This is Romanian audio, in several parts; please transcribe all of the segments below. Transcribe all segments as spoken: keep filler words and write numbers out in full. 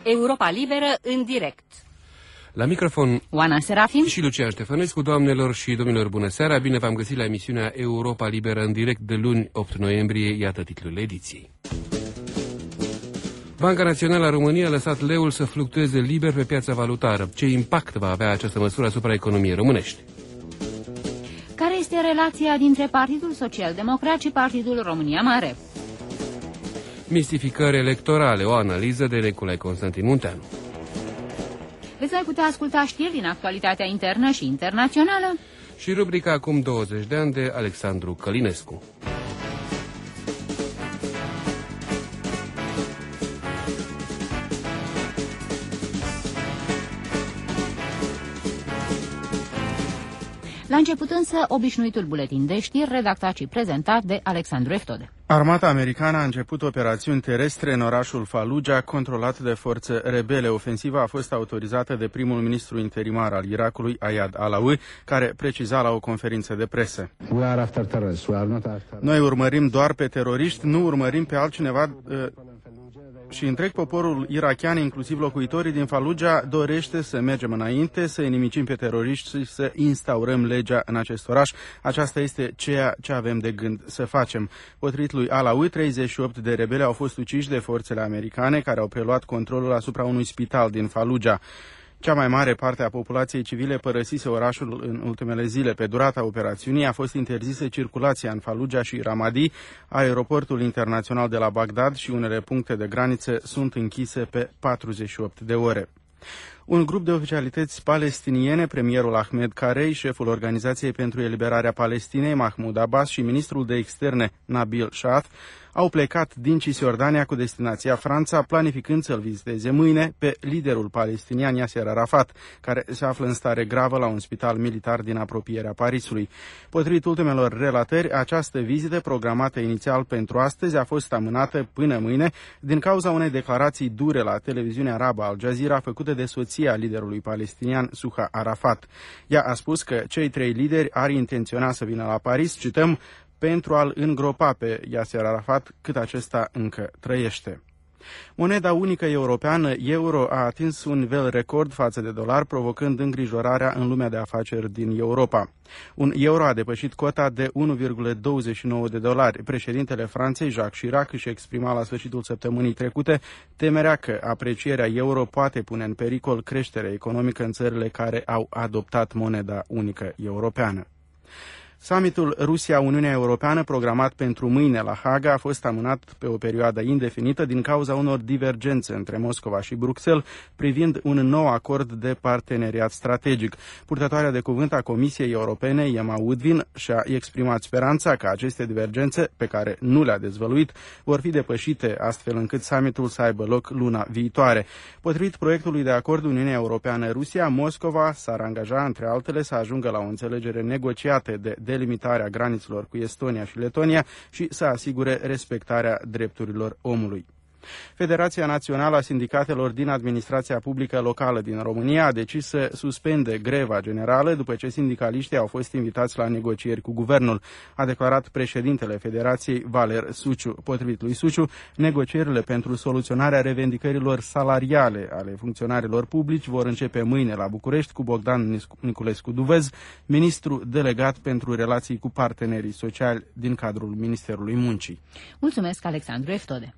Europa Liberă în direct. La microfon Oana Serafim și Lucian Ștefănescu. Doamnelor și domnilor, bună seara! Bine v-am găsit la emisiunea Europa Liberă în direct de luni, opt noiembrie. Iată titlul ediției. Banca Națională a României a lăsat leul să fluctueze liber pe piața valutară. Ce impact va avea această măsură asupra economiei românești? Care este relația dintre Partidul Social Democrat și Partidul România Mare? Mistificări electorale, o analiză de Nicolae Constantin Munteanu. Veți mai putea asculta știri din actualitatea internă și internațională și rubrica Acum douăzeci de ani de Alexandru Călinescu. La început însă, obișnuitul buletin de știri, redactat și prezentat de Alexandru Eftode. Armata americană a început operațiuni terestre în orașul Fallujah, controlat de forțe rebele. Ofensiva a fost autorizată de primul ministru interimar al Irakului, Ayad Alawi, care preciza la o conferință de presă. Noi urmărim doar pe teroriști, nu urmărim pe altcineva... Uh, și întreg poporul irakian, inclusiv locuitorii din Fallujah, dorește să mergem înainte, să inimicim pe teroriști și să instaurăm legea în acest oraș. Aceasta este ceea ce avem de gând să facem. Potrivit lui Alawi, treizeci și opt de rebeli au fost uciși de forțele americane, care au preluat controlul asupra unui spital din Fallujah. Cea mai mare parte a populației civile părăsise orașul în ultimele zile. Pe durata operațiunii a fost interzisă circulația în Fallujah și Ramadi. Aeroportul internațional de la Bagdad și unele puncte de graniță sunt închise pe patruzeci și opt de ore. Un grup de oficialități palestiniene, premierul Ahmed Karei, șeful Organizației pentru Eliberarea Palestinei, Mahmoud Abbas, și ministrul de externe, Nabil Shaath, au plecat din Cisjordania cu destinația Franța, planificând să-l viziteze mâine pe liderul palestinian Yasser Arafat, care se află în stare gravă la un spital militar din apropierea Parisului. Potrivit ultimelor relatări, această vizită, programată inițial pentru astăzi, a fost amânată până mâine din cauza unei declarații dure la televiziunea arabă Al Jazeera făcute de soția liderului palestinian, Suha Arafat. Ea a spus că cei trei lideri ar intenționa să vină la Paris, cităm, pentru a-l îngropa pe Yasser Arafat cât acesta încă trăiește. Moneda unică europeană, euro, a atins un nivel record față de dolar, provocând îngrijorarea în lumea de afaceri din Europa. Un euro a depășit cota de unu virgulă douăzeci și nouă de dolari. Președintele Franței, Jacques Chirac, își exprima la sfârșitul săptămânii trecute temerea că aprecierea euro poate pune în pericol creșterea economică în țările care au adoptat moneda unică europeană. Summitul Rusia-Uniunea Europeană, programat pentru mâine la Haga, a fost amânat pe o perioadă indefinită din cauza unor divergențe între Moscova și Bruxelles privind un nou acord de parteneriat strategic. Purtătoarea de cuvânt a Comisiei Europene, Emma Woodvin, și-a exprimat speranța că aceste divergențe, pe care nu le-a dezvăluit, vor fi depășite astfel încât summitul să aibă loc luna viitoare. Potrivit proiectului de acord Uniunea Europeană-Rusia, Moscova s-ar angaja, între altele, să ajungă la o înțelegere negociată de delimitarea granițelor cu Estonia și Letonia și să asigure respectarea drepturilor omului. Federația Națională a Sindicatelor din Administrația Publică Locală din România a decis să suspende greva generală după ce sindicaliștii au fost invitați la negocieri cu guvernul, a declarat președintele Federației, Valer Suciu. Potrivit lui Suciu, negocierile pentru soluționarea revendicărilor salariale ale funcționarilor publici vor începe mâine la București cu Bogdan Niculescu Duvez, ministru delegat pentru relații cu partenerii sociali din cadrul Ministerului Muncii. Mulțumesc, Alexandru Eftode.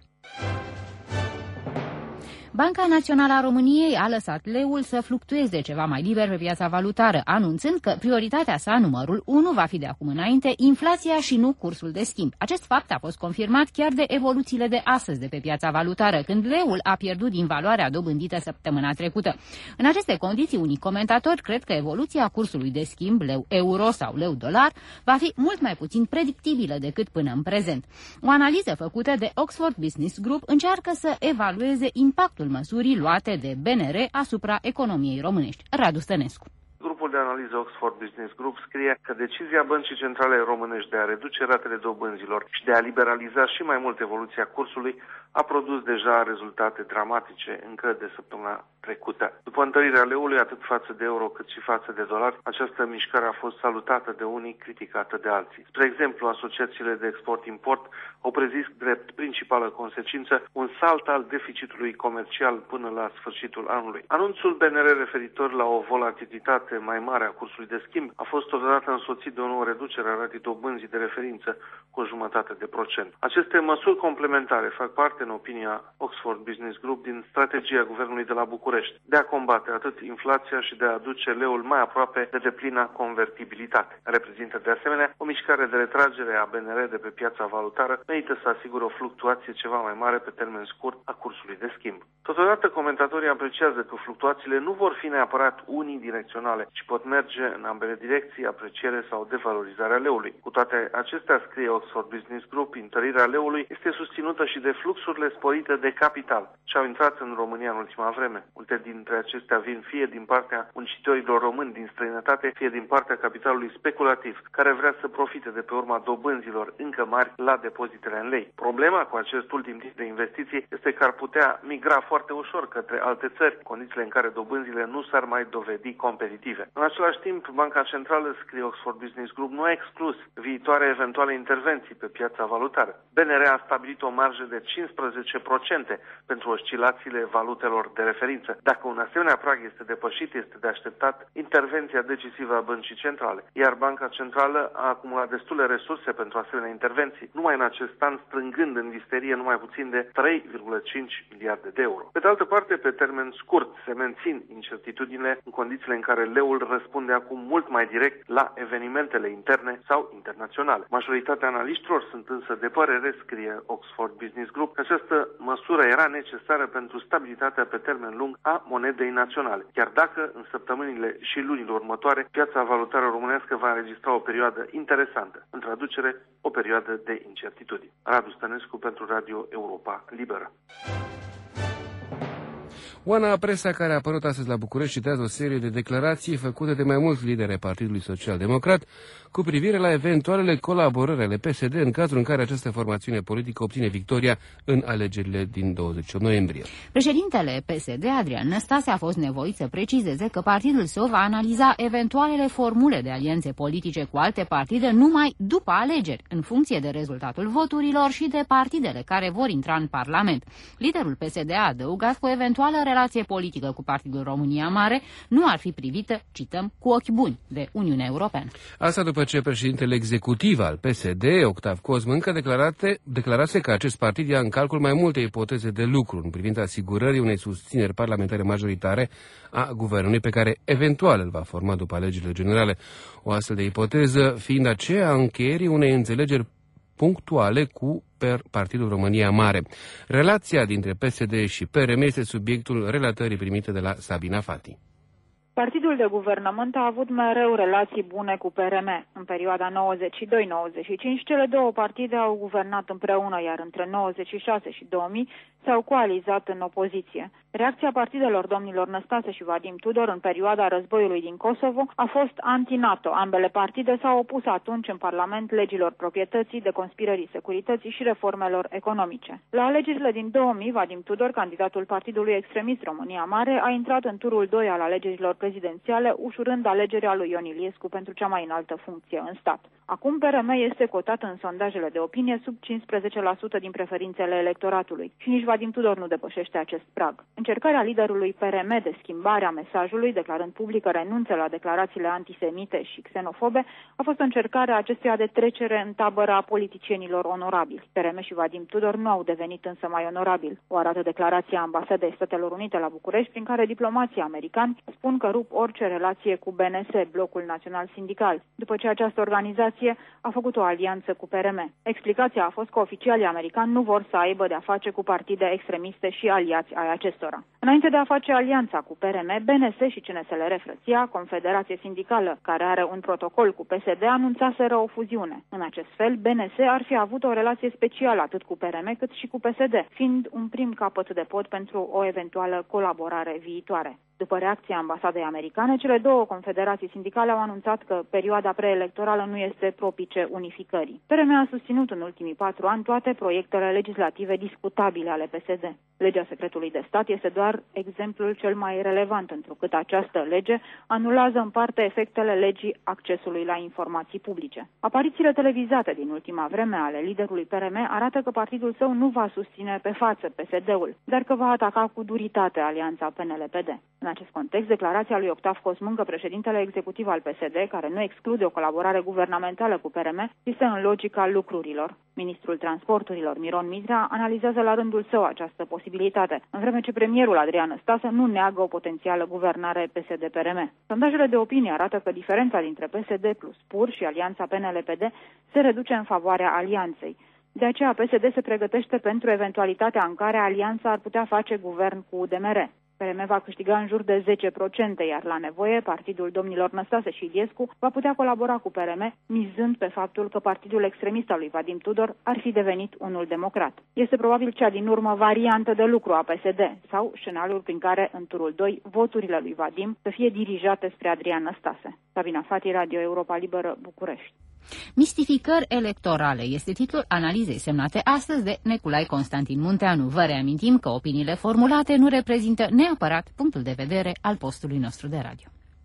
Banca Națională a României a lăsat leul să fluctueze ceva mai liber pe piața valutară, anunțând că prioritatea sa, numărul unu, va fi de acum înainte inflația și nu cursul de schimb. Acest fapt a fost confirmat chiar de evoluțiile de astăzi de pe piața valutară, când leul a pierdut din valoarea dobândită săptămâna trecută. În aceste condiții, unii comentatori cred că evoluția cursului de schimb, leu-euro sau leu-dolar, va fi mult mai puțin predictibilă decât până în prezent. O analiză făcută de Oxford Business Group încearcă să evalueze impactul măsurii luate de B N R asupra economiei românești. Radu Stănescu. Grupul de analiză Oxford Business Group scrie că decizia Băncii Centrale Românești de a reduce ratele dobânzilor și de a liberaliza și mai mult evoluția cursului a produs deja rezultate dramatice încă de săptămâna trecută. După întărirea leului atât față de euro cât și față de dolar, această mișcare a fost salutată de unii, criticată de alții. Spre exemplu, asociațiile de export-import au prezis drept principală consecință un salt al deficitului comercial până la sfârșitul anului. Anunțul B N R referitor la o volatilitate mai mare a cursului de schimb a fost totodată însoțit de o nouă reducere a ratei dobânzii de referință cu o jumătate de procent. Aceste măsuri complementare fac parte, în opinia Oxford Business Group, din strategia Guvernului de la București de a combate atât inflația și de a aduce leul mai aproape de deplina convertibilitate. Reprezintă de asemenea o mișcare de retragere a B N R de pe piața valutară menită să asigure o fluctuație ceva mai mare pe termen scurt a cursului de schimb. Totodată, comentatorii apreciază că fluctuațiile nu vor fi neapărat unidirecționale, ci pot merge în ambele direcții, apreciere sau devalorizarea leului. Cu toate acestea, scrie Oxford Business Group, întărirea leului este susținută și de fluxurile sporite de capital ce au intrat în România în ultima vreme. Multe dintre acestea vin fie din partea muncitorilor români din străinătate, fie din partea capitalului speculativ, care vrea să profite de pe urma dobânzilor încă mari la depozitele în lei. Problema cu acest ultim tip de investiții este că ar putea migra foarte ușor către alte țări, condițiile în care dobânzile nu s-ar mai dovedi competitive. În același timp, Banca Centrală, scrie Oxford Business Group, nu a exclus viitoare eventuale intervenții pe piața valutară. B N R a stabilit o marjă de cincisprezece la sută pentru oscilațiile valutelor de referință. Dacă un asemenea prag este depășit, este de așteptat intervenția decisivă a Băncii Centrale, iar Banca Centrală a acumulat destule resurse pentru asemenea intervenții, numai în acest an strângând în visterie numai puțin de trei virgulă cinci miliarde de euro. Pe de altă parte, pe termen scurt, se mențin incertitudinile în condițiile în care leul răspunde acum mult mai direct la evenimentele interne sau internaționale. Majoritatea analiștilor sunt însă de părere, scrie Oxford Business Group, că această măsură era necesară pentru stabilitatea pe termen lung a monedei naționale, chiar dacă în săptămânile și lunile următoare piața valutară românească va înregistra o perioadă interesantă, în traducere, o perioadă de incertitudine. Radu Stănescu pentru Radio Europa Liberă. Oana Presa, care a apărut astăzi la București, citează o serie de declarații făcute de mai mulți lideri ai Partidului Social Democrat cu privire la eventualele colaborări ale P S D în cazul în care această formațiune politică obține victoria în alegerile din douăzeci și opt noiembrie. Președintele P S D, Adrian Năstase, a fost nevoit să precizeze că partidul său va analiza eventualele formule de alianțe politice cu alte partide numai după alegeri, în funcție de rezultatul voturilor și de partidele care vor intra în Parlament. Liderul P S D a adăugat că o eventuală relație politică cu Partidul România Mare nu ar fi privită, cităm, cu ochi buni de Uniunea Europeană. Asta după ce președintele executiv al P S D, Octav Cosmâncă, declarate, declarase că acest partid ia în calcul mai multe ipoteze de lucru în privința asigurării unei susțineri parlamentare majoritare a guvernului pe care eventual îl va forma după alegerile generale. O astfel de ipoteză fiind aceea a încheierii unei înțelegeri punctuale cu Partidul România Mare. Relația dintre P S D și P R M este subiectul relatării primite de la Sabina Fati. Partidul de guvernământ a avut mereu relații bune cu P R M. În perioada nouăzeci și doi nouăzeci și cinci, cele două partide au guvernat împreună, iar între nouăzeci și șase și două mii s-au coalizat în opoziție. Reacția partidelor domnilor Năstase și Vadim Tudor în perioada războiului din Kosovo a fost anti-NATO. Ambele partide s-au opus atunci în Parlament legilor proprietății, deconspirării securității și reformelor economice. La alegerile din două mii, Vadim Tudor, candidatul partidului extremist România Mare, a intrat în turul doi al alegerilor prezidențiale, ușurând alegerea lui Ion Iliescu pentru cea mai înaltă funcție în stat. Acum P R M este cotat în sondajele de opinie sub cincisprezece la sută din preferințele electoratului și nici Vadim Tudor nu depășește acest prag. Încercarea liderului P R M de schimbare a mesajului, declarând public că renunță la declarațiile antisemite și xenofobe, a fost o încercare a acestuia de trecere în tabăra politicienilor onorabili. P R M și Vadim Tudor nu au devenit însă mai onorabili. O arată declarația Ambasadei Statelor Unite la București, prin care diplomații americani spun că rup orice relație cu B N S, Blocul Național Sindical, după ce această organizație a făcut o alianță cu P R M. Explicația a fost că oficialii americani nu vor să aibă de-a face cu partide extremiste și aliați ai acestora. Înainte de a face alianța cu P R M, B N S și C N S L R Frăția, Confederație Sindicală, care are un protocol cu P S D, anunțaseră o fuziune. În acest fel, B N S ar fi avut o relație specială atât cu P R M cât și cu P S D, fiind un prim capăt de pod pentru o eventuală colaborare viitoare. După reacția ambasadei americane, cele două confederații sindicale au anunțat că perioada preelectorală nu este propice unificării. P R M a susținut în ultimii patru ani toate proiectele legislative discutabile ale P S D. Legea secretului de stat este doar exemplul cel mai relevant, întrucât această lege anulează în parte efectele legii accesului la informații publice. Aparițiile televizate din ultima vreme ale liderului P R M arată că partidul său nu va susține pe față P S D-ul, dar că va ataca cu duritate alianța P N L P D. În acest context, declarația lui Octav Cosmâncă, președintele executiv al P S D, care nu exclude o colaborare guvernamentală cu P R M, este în logica lucrurilor. Ministrul Transporturilor, Miron Mitrea, analizează la rândul său această posibilitate, în vreme ce premierul Adrian Năstase nu neagă o potențială guvernare P S D P R M. Sondajele de opinie arată că diferența dintre P S D plus P U R și alianța P N L P D se reduce în favoarea alianței. De aceea P S D se pregătește pentru eventualitatea în care alianța ar putea face guvern cu U D M R. P R M va câștiga în jur de zece la sută, iar la nevoie, partidul domnilor Năstase și Iliescu va putea colabora cu P R M, mizând pe faptul că partidul extremist al lui Vadim Tudor ar fi devenit unul democrat. Este probabil cea din urmă variantă de lucru a P S D, sau scenariul prin care, în turul doi, voturile lui Vadim să fie dirijate spre Adrian Năstase. Sabina Fati, Radio Europa Liberă, București. Mistificări electorale este titlul analizei semnate astăzi de Neculai Constantin Munteanu. Vă reamintim că opiniile formulate nu reprezintă neapărat punctul de vedere al postului nostru de radio.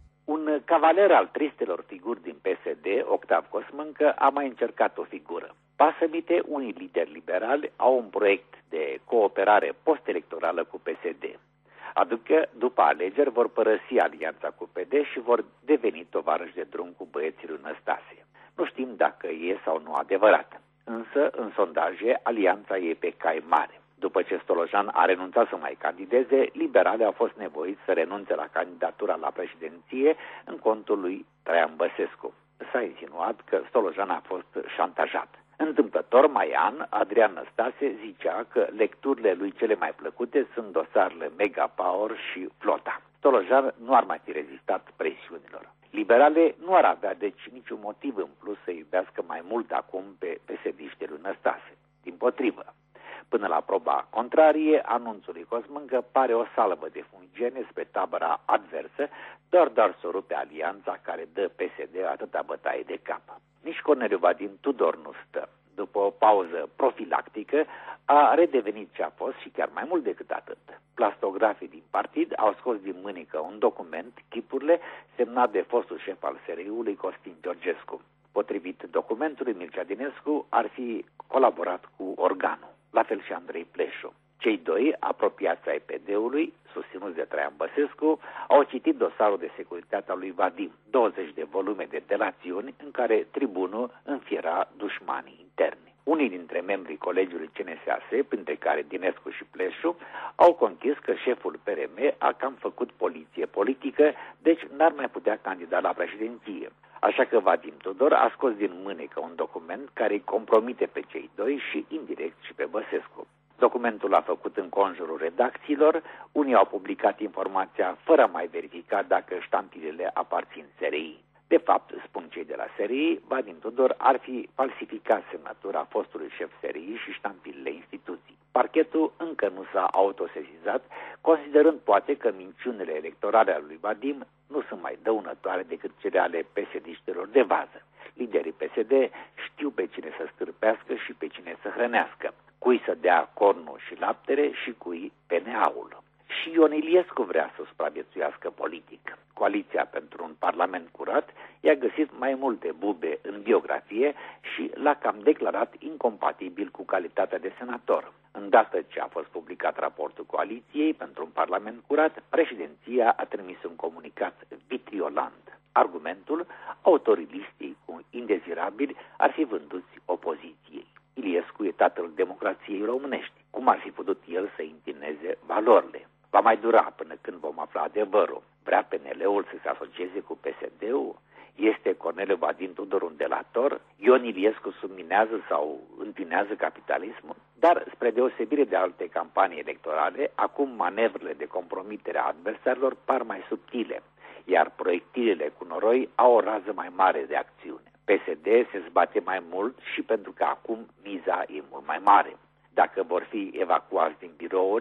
Un cavaler al tristelor figuri din P S D, Octav Cosmâncă, a mai încercat o figură. Pasămite, unii lideri liberali au un proiect de cooperare post-electorală cu P S D. Adică, după alegeri, vor părăsi alianța cu P D și vor deveni tovarăși de drum cu băieții lui Năstase. Nu știm dacă e sau nu adevărat, însă în sondaje alianța e pe cai mare. După ce Stolojan a renunțat să mai candideze, liberalii au fost nevoiți să renunțe la candidatura la președinție în contul lui Traian Băsescu. S-a insinuat că Stolojan a fost șantajat. Întâmplător, mai an, Adrian Năstase zicea că lecturile lui cele mai plăcute sunt dosarele Mega Power și Flota. Stolojan nu ar mai fi rezistat presiunilor. Liberale nu ar avea deci niciun motiv în plus să iubească mai mult acum pe P S D-știi lui Năstase. Dimpotrivă. Până la proba contrarie, anunțul lui Cosmâncă pare o salvă de fungene spre tabăra adversă, doar doar să rupe alianța care dă P S D atâta bătaie de cap. Nici Corneliu Vadim Tudor nu stă. După o pauză profilactică, a redevenit ce a fost și chiar mai mult decât atât. Plastografii din partid au scos din mânică un document, chipurile, semnat de fostul șef al S R I-ului Costin Georgescu. Potrivit documentului, Mircea Dinescu ar fi colaborat cu organul, la fel și Andrei Pleșu. Cei doi, apropiați ai P D-ului, susținuți de Traian Băsescu, au citit dosarul de securitate al lui Vadim, douăzeci de volume de delațiuni în care tribunul înfiera dușmanii interni. Unii dintre membrii colegiului C N S A S, printre care Dinescu și Pleșu, au conchis că șeful P R M a cam făcut poliție politică, deci n-ar mai putea candida la președinție. Așa că Vadim Tudor a scos din mânecă un document care îi compromite pe cei doi și indirect și pe Băsescu. Documentul a făcut în conjurul redacțiilor, unii au publicat informația fără a mai verifica dacă ștampilele aparțin S R I. De fapt, spun cei de la S R I, Vadim Tudor ar fi falsificat semnătura fostului șef S R I și ștampilele instituții. Parchetul încă nu s-a autosesizat, considerând poate că minciunile electorale ale lui Vadim nu sunt mai dăunătoare decât cele ale P S D-știlor de vază. Liderii P S D știu pe cine să stârpească și pe cine să hrănească, cui să dea cornul și laptele și cui P N A-ul. Și Ion Iliescu vrea să supraviețuiască politic. Coaliția pentru un parlament curat i-a găsit mai multe bube în biografie și l-a cam declarat incompatibil cu calitatea de senator. Îndată ce a fost publicat raportul coaliției pentru un parlament curat, președinția a trimis un comunicat vitriolant. Argumentul, autorii listei cu indezirabili ar fi vânduți opoziției. Iliescu e tatăl democrației românești. Cum ar fi putut el să întineze valorile? Va mai dura până când vom afla adevărul. Vrea P N L-ul să se asocieze cu P S D-ul? Este Corneliu Vadim Tudor un delator? Ion Iliescu subminează sau întinează capitalismul? Dar, spre deosebire de alte campanii electorale, acum manevrele de compromitere a adversarilor par mai subtile, iar proiectilele cu noroi au o rază mai mare de acțiune. P S D se zbate mai mult și pentru că acum miza e mult mai mare. Dacă vor fi evacuați din birouri,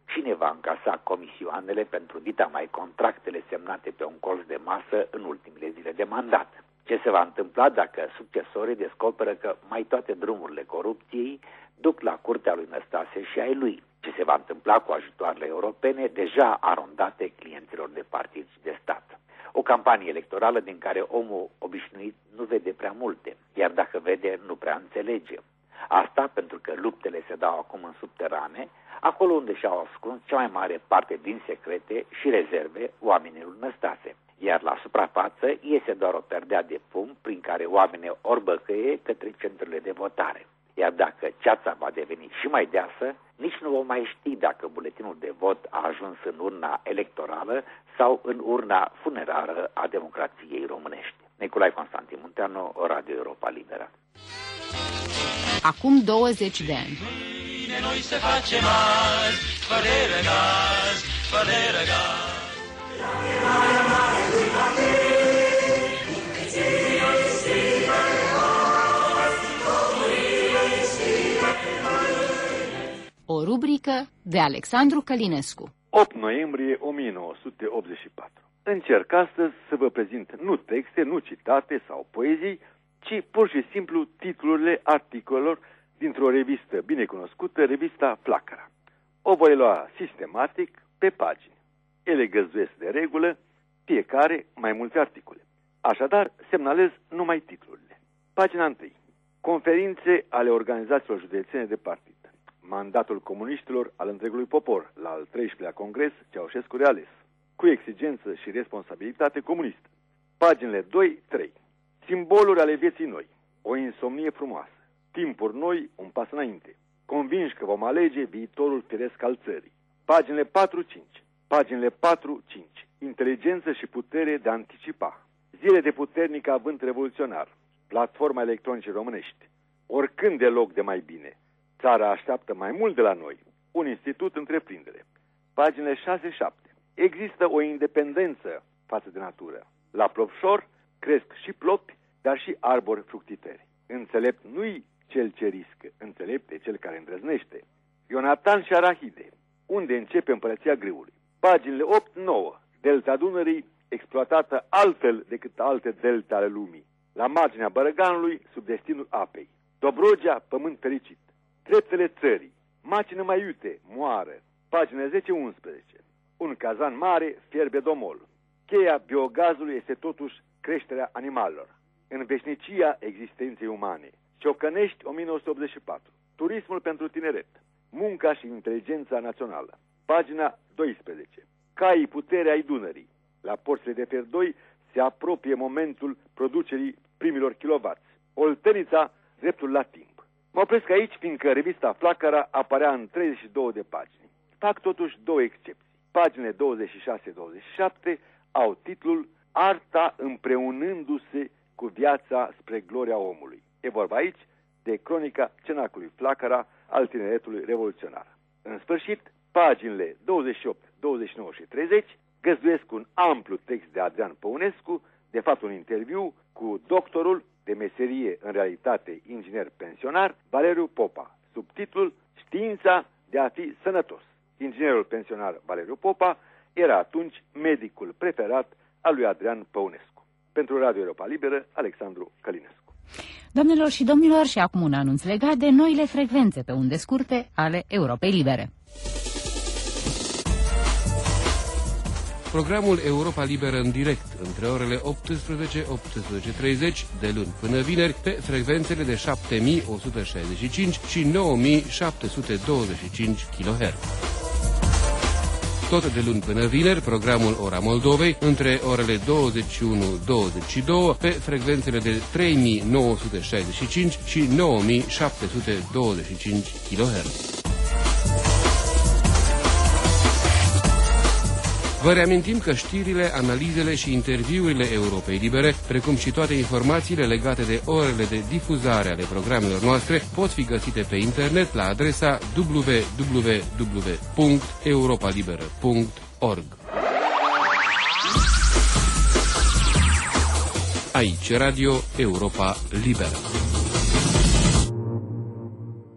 cine va încasa comisioanele pentru dita mai contractele semnate pe un colț de masă în ultimele zile de mandat. Ce se va întâmpla dacă succesorii descoperă că mai toate drumurile corupției duc la curtea lui Năstase și ai lui? Ce se va întâmpla cu ajutoarele europene deja arondate clienților de partid și de stat? O campanie electorală din care omul obișnuit nu vede prea multe, iar dacă vede, nu prea înțelege. Asta pentru că luptele se dau acum în subterane, acolo unde și-au ascuns cea mai mare parte din secrete și rezerve oamenii lui Năstase. Iar la suprafață iese doar o perdea de fum prin care oamenii orbăcăie către centrurile de votare. Iar dacă ceața va deveni și mai deasă, nici nu vom mai ști dacă buletinul de vot a ajuns în urna electorală sau în urna funerară a democrației românești. Nicolae Constantin Munteanu, Radio Europa Liberă. Acum douăzeci de ani. Mâine noi se facem azi, fără răgaz, fără răgaz. O rubrică de Alexandru Călinescu. opt noiembrie o mie nouă sute optzeci și patru. Încerc astăzi să vă prezint nu texte, nu citate sau poezii, ci pur și simplu titlurile articolelor dintr-o revistă binecunoscută, revista Flacăra. O voi lua sistematic pe pagini. Ele găzduiesc de regulă fiecare mai multe articole. Așadar, semnalez numai titlurile. Pagina întâi. Conferințe ale organizațiilor județene de partid. Mandatul comuniștilor al întregului popor la al treisprezecelea congres Ceaușescu reales, cu exigență și responsabilitate comunistă. Paginile doi trei. Simboluri ale vieții noi. O insomnie frumoasă. Timpuri noi, un pas înainte. Convinși că vom alege viitorul firesc al țării. Paginile patru cinci. Paginile patru cinci. Inteligență și putere de a anticipa. Zile de puternic avânt revoluționar. Platforma electronice românești. Oricând de loc de mai bine. Țara așteaptă mai mult de la noi. Un institut întreprindere. Paginile șase șapte. Există o independență față de natură. La Plopșor cresc și plopi, dar și arbori fructiteri. Înțelept nu-i cel ce riscă, înțelept e cel care îndrăznește. Ionatan și Arahide. Unde începe împărăția grâului. Paginile opt nouă. Delta Dunării exploatată altfel decât alte delte ale lumii. La marginea Bărăganului, sub destinul apei. Dobrogea, pământ fericit. Treptele țării. Macină mai iute, moară. Pagina zece unsprezece. Un cazan mare fierbe domol. Cheia biogazului este totuși creșterea animalelor. În veșnicia existenței umane. Ciocănești o mie nouă sute optzeci și patru. Turismul pentru tineret. Munca și inteligența națională. Pagina doisprezece. Caii puterea ai Dunării. La porțile de Fier doi se apropie momentul producerii primilor kilovați. Oltenița, dreptul la timp. Mă opresc aici, fiindcă revista Flacăra apărea în treizeci și două de pagini. Fac totuși două excepții. Paginile douăzeci și șase douăzeci și șapte au titlul Arta împreunându-se cu viața spre gloria omului. E vorba aici de cronica cenacului Flacăra al tineretului revoluționar. În sfârșit, paginile douăzeci și opt, douăzeci și nouă și treizeci găzduiesc un amplu text de Adrian Păunescu, de fapt un interviu cu doctorul de meserie, în realitate inginer pensionar, Valeriu Popa, sub titlul Știința de a fi sănătos. Inginerul pensionar Valeriu Popa era atunci medicul preferat al lui Adrian Păunescu. Pentru Radio Europa Liberă, Alexandru Călinescu. Doamnelor și domnilor, și acum un anunț legat de noile frecvențe pe unde scurte ale Europei Libere. Programul Europa Liberă în direct, între orele optsprezece - optsprezece și treizeci, de luni până vineri, pe frecvențele de șapte mii o sută șaizeci și cinci și nouă mii șapte sute douăzeci și cinci kilohertz. Tot de luni până vineri, programul Ora Moldovei, între orele douăzeci și unu - douăzeci și doi, pe frecvențele de trei mii nouă sute șaizeci și cinci și nouă mii șapte sute douăzeci și cinci kilohertz. Vă reamintim că știrile, analizele și interviurile Europei Libere, precum și toate informațiile legate de orele de difuzare ale programelor noastre, pot fi găsite pe internet la adresa w w w punct europa liberă punct org. Aici Radio Europa Liberă.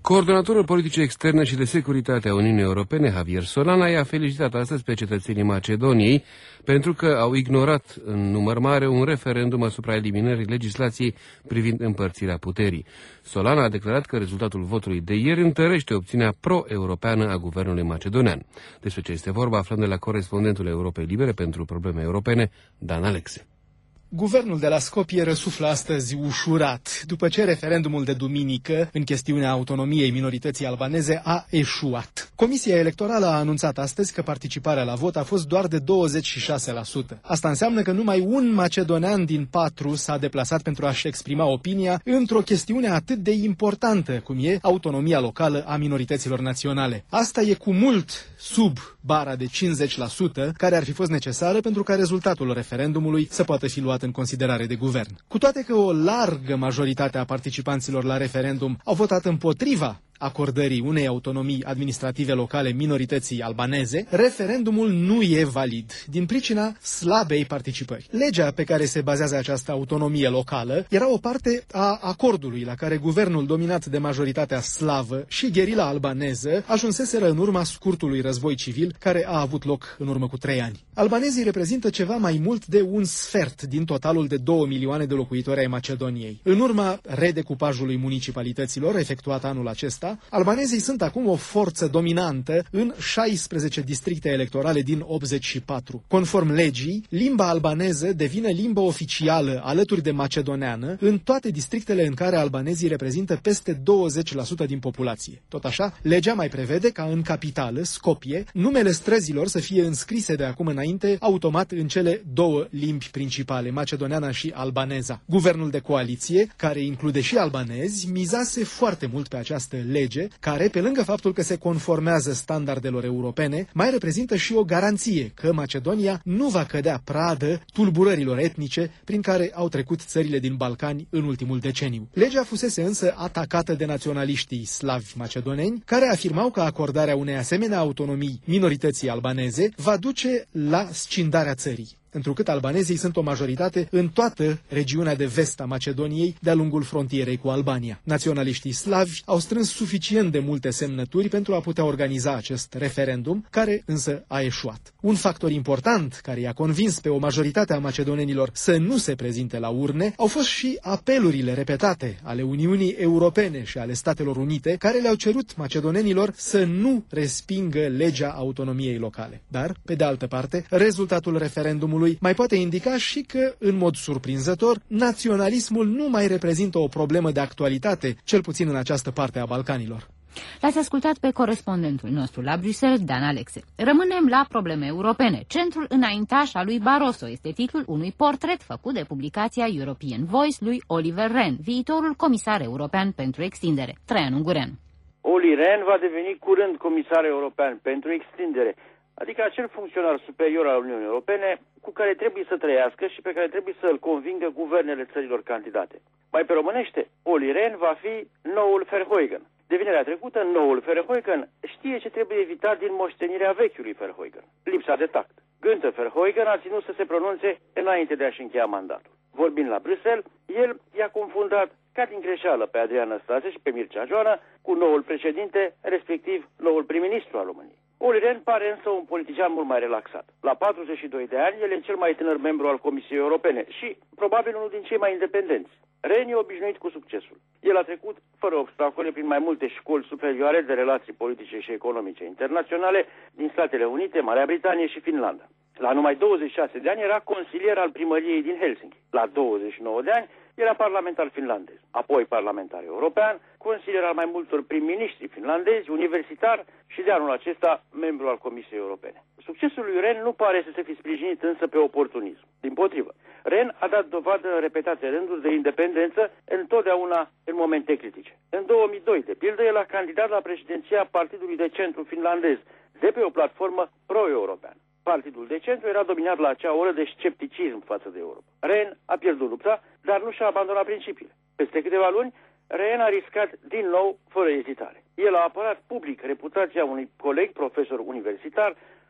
Coordonatorul politicii externe și de securitate a Uniunii Europene, Javier Solana, i-a felicitat astăzi pe cetățenii Macedoniei pentru că au ignorat în număr mare un referendum asupra eliminării legislației privind împărțirea puterii. Solana a declarat că rezultatul votului de ieri întărește opțiunea pro-europeană a guvernului macedonean. Despre ce este vorba aflăm de la corespondentul Europei Libere pentru probleme europene, Dan Alexe. Guvernul de la Skopje răsuflă astăzi ușurat, după ce referendumul de duminică, în chestiunea autonomiei minorității albaneze, a eșuat. Comisia Electorală a anunțat astăzi că participarea la vot a fost doar de douăzeci și șase la sută. Asta înseamnă că numai un macedonean din patru s-a deplasat pentru a-și exprima opinia într-o chestiune atât de importantă, cum e autonomia locală a minorităților naționale. Asta e cu mult sub bara de cincizeci la sută, care ar fi fost necesară pentru ca rezultatul referendumului să poată fi luat în considerare de guvern. Cu toate că o largă majoritate a participanților la referendum au votat împotriva acordării unei autonomii administrative locale minorității albaneze, referendumul nu e valid, din pricina slabei participări. Legea pe care se bazează această autonomie locală era o parte a acordului la care guvernul dominat de majoritatea slavă și gherila albaneză ajunseseră în urma scurtului război civil care a avut loc în urmă cu trei ani. Albanezii reprezintă ceva mai mult de un sfert din totalul de două milioane de locuitori ai Macedoniei. În urma redecupajului municipalităților efectuat anul acesta, albanezii sunt acum o forță dominantă în șaisprezece districte electorale din optzeci și patru. Conform legii, limba albaneză devine limba oficială alături de macedoneană în toate districtele în care albanezii reprezintă peste douăzeci la sută din populație. Tot așa, legea mai prevede ca în capitală, Skopje, numele străzilor să fie înscrise de acum înainte automat în cele două limbi principale, macedoneana și albaneza. Guvernul de coaliție, care include și albanezi, mizase foarte mult pe această lege. lege, care, pe lângă faptul că se conformează standardelor europene, mai reprezintă și o garanție că Macedonia nu va cădea pradă tulburărilor etnice prin care au trecut țările din Balcani în ultimul deceniu. Legea fusese însă atacată de naționaliștii slavi macedoneni, care afirmau că acordarea unei asemenea autonomii minorității albaneze va duce la scindarea țării, întrucât albanezii sunt o majoritate în toată regiunea de vest a Macedoniei de-a lungul frontierei cu Albania. Naționaliștii slavi au strâns suficient de multe semnături pentru a putea organiza acest referendum, care însă a eșuat. Un factor important care i-a convins pe o majoritate a macedonenilor să nu se prezinte la urne au fost și apelurile repetate ale Uniunii Europene și ale Statelor Unite, care le-au cerut macedonenilor să nu respingă legea autonomiei locale. Dar, pe de altă parte, rezultatul referendumului mai poate indica și că, în mod surprinzător, naționalismul nu mai reprezintă o problemă de actualitate, cel puțin în această parte a Balcanilor. L-ați ascultat pe corespondentul nostru la Bruxelles, Dan Alexe. Rămânem la probleme europene. Centrul înaintaș al lui Barroso este titlul unui portret făcut de publicația European Voice lui Oliver Rehn, viitorul comisar european pentru extindere. Traian Ungureanu. Olli Rehn va deveni curând comisar european pentru extindere, adică acel funcționar superior al Uniunii Europene cu care trebuie să trăiască și pe care trebuie să-l convingă guvernele țărilor candidate. Mai pe românește, Olli Rehn va fi noul Verheugen. De vinerea trecută, noul Verheugen știe ce trebuie evitat din moștenirea vechiului Verheugen: lipsa de tact. Günther Verheugen a ținut să se pronunțe înainte de a-și încheia mandatul. Vorbind la Bruxelles, el i-a confundat ca din greșeală pe Adrian Năstase și pe Mircea Joană cu noul președinte, respectiv noul prim-ministru al României. Olli Rehn pare însă un politician mult mai relaxat. La patruzeci și doi de ani, el e cel mai tânăr membru al Comisiei Europene și probabil unul din cei mai independenți. Rehn e obișnuit cu succesul. El a trecut fără obstacole prin mai multe școli superioare de relații politice și economice internaționale din Statele Unite, Marea Britanie și Finlanda. La numai douăzeci și șase de ani era consilier al primăriei din Helsinki. La douăzeci și nouă de ani era parlamentar finlandez, apoi parlamentar european, consilier al mai multor prim-ministri finlandezi, universitar și de anul acesta membru al Comisiei Europene. Succesul lui Rehn nu pare să se fi sprijinit însă pe oportunism. Dimpotrivă, Rehn a dat dovadă în repetate rânduri de independență întotdeauna în momente critice. În două mii doi, de pildă, el a candidat la președinția Partidului de Centru finlandez de pe o platformă pro-europeană. Partidul de centru era dominat la acea oră de scepticism față de Europa. Rehn a pierdut lupta, dar nu și-a abandonat principiile. Peste câteva luni, Rehn a riscat din nou, fără ezitare. El a apărat public reputația unui coleg profesor universitar,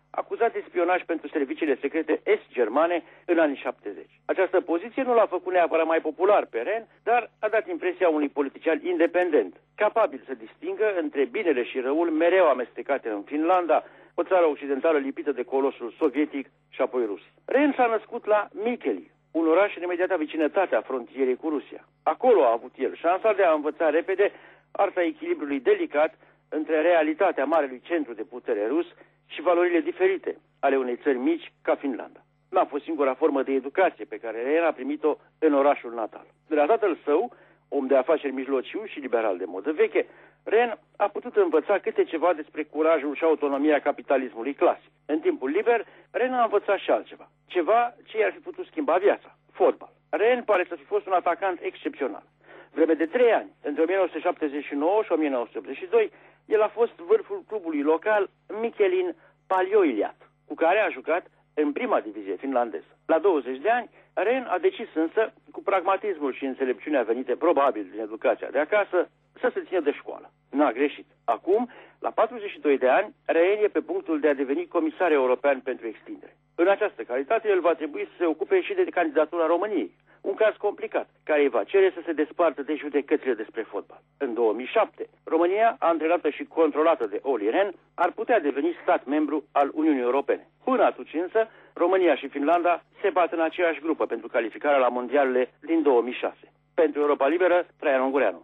acuzat de spionaj pentru serviciile secrete est-germane în anii șaptezeci. Această poziție nu l-a făcut neapărat mai popular pe Rehn, dar a dat impresia unui politician independent, capabil să distingă între binele și răul mereu amestecate în Finlanda, o țară occidentală lipită de colosul sovietic și apoi rus. Rehn s-a născut la Mikkeli, un oraș în imediata vecinătate a frontierei cu Rusia. Acolo a avut el șansa de a învăța repede arta echilibrului delicat între realitatea marelui centru de putere rus și valorile diferite ale unei țări mici ca Finlanda. N-a fost singura formă de educație pe care Rehn a primit-o în orașul natal. De la tatăl său, om de afaceri mijlociu și liberal de modă veche, Rehn a putut învăța câte ceva despre curajul și autonomia capitalismului clasic. În timpul liber, Rehn a învățat și altceva. Ceva ce i-ar fi putut schimba viața. Fotbal. Rehn pare să fi fost un atacant excepțional. Vreme de trei ani, între o mie nouă sute șaptezeci și nouă și o mie nouă sute optzeci și doi, el a fost vârful clubului local Mikkelin Paljoiliat, cu care a jucat în prima divizie finlandeză. La douăzeci de ani, Rehn a decis însă, cu pragmatismul și înțelepciunea venite probabil din educația de acasă, să se țină de școală. N-a greșit. Acum, la patruzeci și doi de ani, Rehn e pe punctul de a deveni comisar european pentru extindere. În această calitate, el va trebui să se ocupe și de candidatura României, un caz complicat, care îi va cere să se despartă de judecățile despre fotbal. În două mii șapte, România, antrenată și controlată de Olli Rehn, ar putea deveni stat membru al Uniunii Europene. Până atunci însă, România și Finlanda se bat în aceeași grupă pentru calificarea la mondialele din două mii șase. Pentru Europa Liberă, Traian Ungureanu.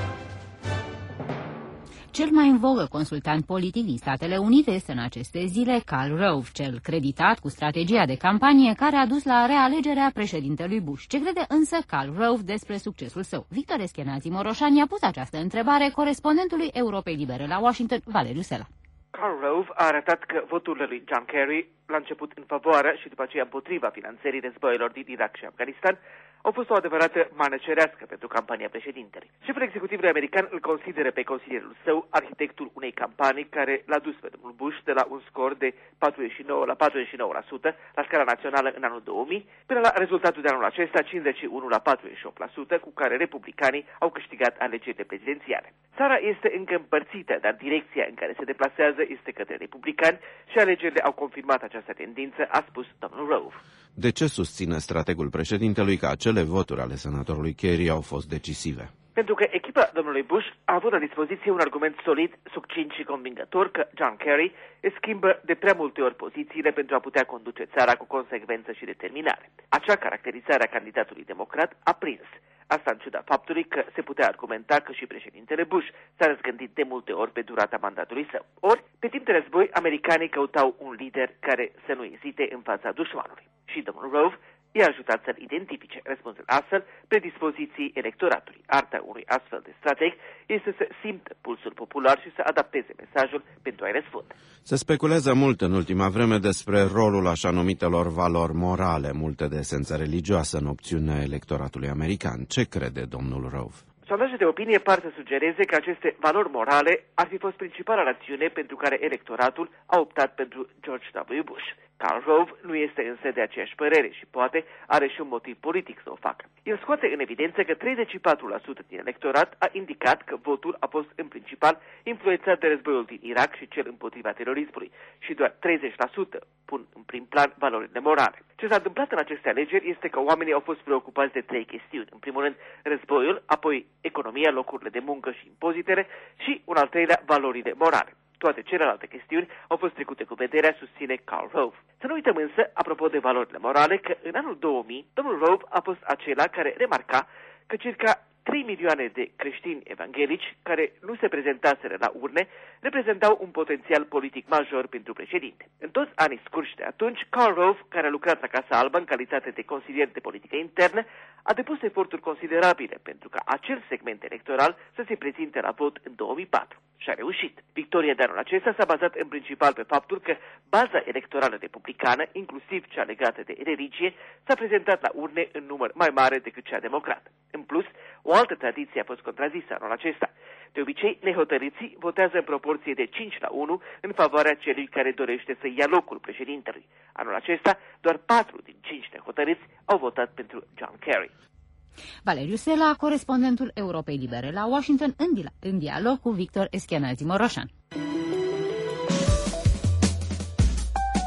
Cel mai în vogă consultant politic din Statele Unite este în aceste zile Karl Rove, cel creditat cu strategia de campanie care a dus la realegerea președintelui Bush. Ce crede însă Karl Rove despre succesul său? Victor Eschenazi Moroșan i-a pus această întrebare corespondentului Europei Libere la Washington, Valeriu Sela. Karl Rove a arătat că voturile lui John Kerry, la început în favoarea și după aceea împotriva finanțării războiilor din Irak și Afganistan, au fost o adevărată mană cerească pentru campania președintelui. Șeful executivului american îl consideră pe consilierul său arhitectul unei campanii care l-a dus pe domnul Bush de la un scor de patruzeci și nouă la patruzeci și nouă la sută la scara națională în anul două mii, până la rezultatul de anul acesta cincizeci și unu la patruzeci și opt la sută, cu care republicanii au câștigat alegerile prezidențiale. Țara este încă împărțită, dar direcția în care se deplasează este către republicani și alegerile au confirmat această tendință, a spus domnul Rove. De ce susține strategul președintelui că acele voturi ale senatorului Kerry au fost decisive? Pentru că echipa domnului Bush a avut la dispoziție un argument solid, succint și convingător că John Kerry își schimbă de prea multe ori pozițiile pentru a putea conduce țara cu consecvență și determinare. Acea caracterizare a candidatului democrat a prins. Asta în ciuda faptului că se putea argumenta că și președintele Bush s-a răzgândit de multe ori pe durata mandatului său. Ori, pe timp de război, americanii căutau un lider care să nu ezite în fața dușmanului. Și domnul Rove i-a ajutat să-l identifice, răspunzând astfel predispoziții electoratului. Arta unui astfel de strateg este să simtă pulsul popular și să adapteze mesajul pentru a-i răspunde. Se speculează mult în ultima vreme despre rolul așa numitelor valori morale, multe de esență religioasă în opțiunea electoratului american. Ce crede domnul Rove? Sondaje de opinie par să sugereze că aceste valori morale ar fi fost principala rațiune pentru care electoratul a optat pentru George W. Bush. Karl Rove nu este însă de aceeași părere și poate are și un motiv politic să o facă. El scoate în evidență că treizeci și patru la sută din electorat a indicat că votul a fost în principal influențat de războiul din Irak și cel împotriva terorismului și doar treizeci la sută pun în prim plan valorile morale. Ce s-a întâmplat în aceste alegeri este că oamenii au fost preocupați de trei chestiuni. În primul rând, războiul, apoi economia, locurile de muncă și impozitele și, un al treilea, valorile morale. Toate celelalte chestiuni au fost trecute cu vederea, susține Karl Rove. Să nu uităm însă, apropo de valorile morale, că în anul două mii, domnul Rove a fost acela care remarca că circa trei milioane de creștini evanghelici care nu se prezentaseră la urne reprezentau un potențial politic major pentru președinte. În toți anii scurși de atunci, Karl Rove, care a lucrat la Casa Albă în calitate de consilier de politică internă, a depus eforturi considerabile pentru ca acel segment electoral să se prezinte la vot în două mii patru. Și a reușit. Victoria de anul acesta s-a bazat în principal pe faptul că baza electorală republicană, inclusiv cea legată de religie, s-a prezentat la urne în număr mai mare decât cea democrată. În plus, o altă tradiție a fost contrazisă anul acesta. De obicei, nehotărâții votează în proporție de cinci la unu în favoarea celui care dorește să ia locul președintelui. Anul acesta, doar patru din cinci nehotărâți au votat pentru John Kerry. Valeriu Sela, corespondentul Europei Libere la Washington, în, di- în dialog cu Victor Eschenazi Moroșan.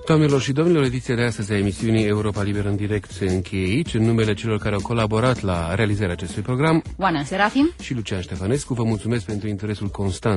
Doamnelor și domnilor, ediția de astăzi a emisiunii Europa Liberă în direct se încheie aici. În numele celor care au colaborat la realizarea acestui program, Oana Serafim și Lucian Ștefănescu, vă mulțumesc pentru interesul constant